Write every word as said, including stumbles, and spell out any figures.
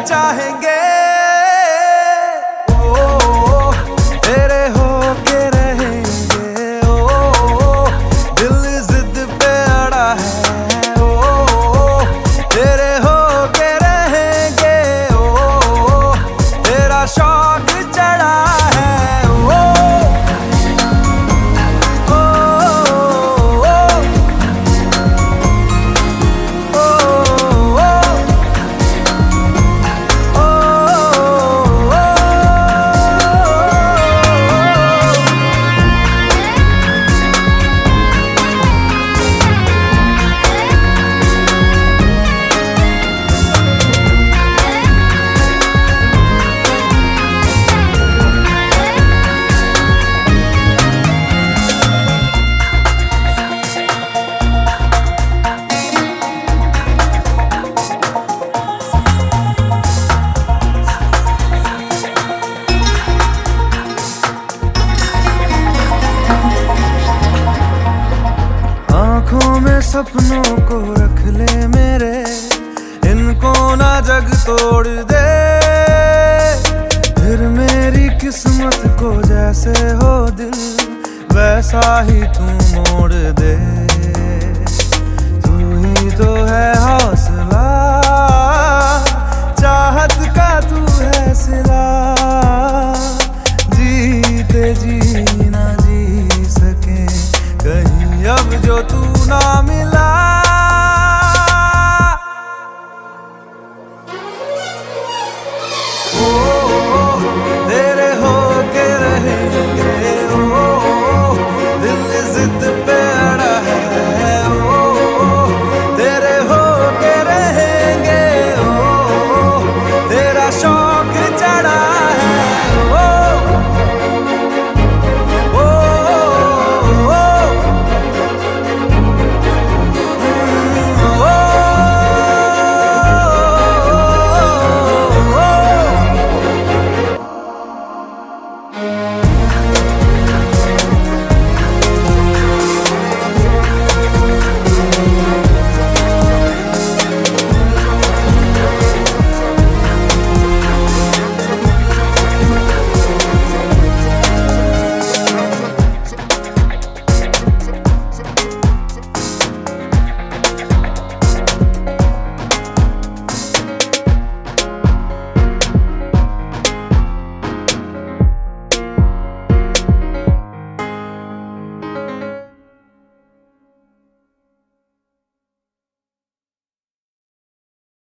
चाहेंगे। ओ तेरे होके रहेंगे, ओ दिल जिद पे अड़ा है। ओ तेरे होके रहेंगे, ओ तेरा शौक चढ़ा है। ओ आँखों में सपनों को रख ले मेरे, इनको ना जग तोड़ दे। फिर मेरी किस्मत को जैसे हो दिल, वैसा ही तू मोड़ दे। तू ही तो है हौसला, चाहत का तू है सिला। जीते जी ना जी सके कहीं अब जो तू ना मिला।